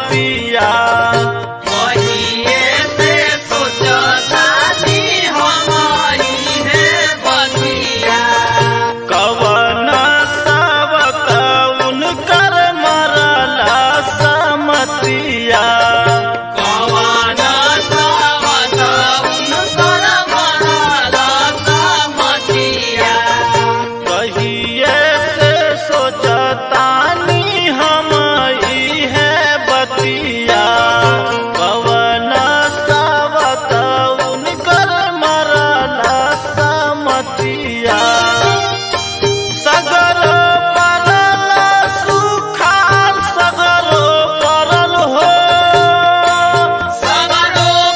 बतिया कवन सावत उनकर मरला समतिया कहिए से सोचतानी हम इहे बतिया कवन सावत उनकर मरला समतिया सगर परल सुखार सगर परल हो सगर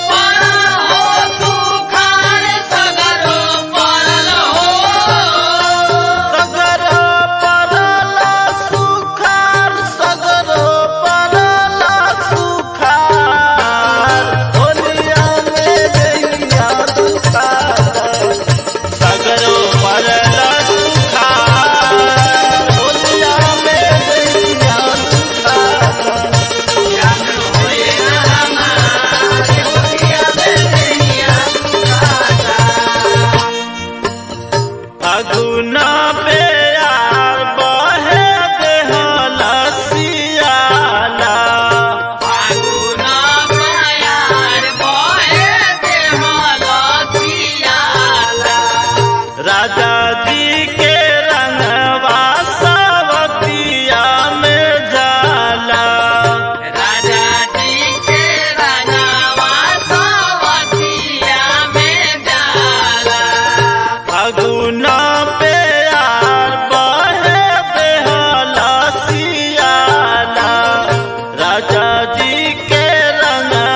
परल सुखार सगर परल सुखार होलिया में जइया दुखार सगर परल सुखार होलिया में जइया दुखार अगुना प्यार बहे देहल सियाला राजा जी के रंगवा सवतिया में जाला अगुना प्यार बहे देहल सियाला राजा जी के रंगवा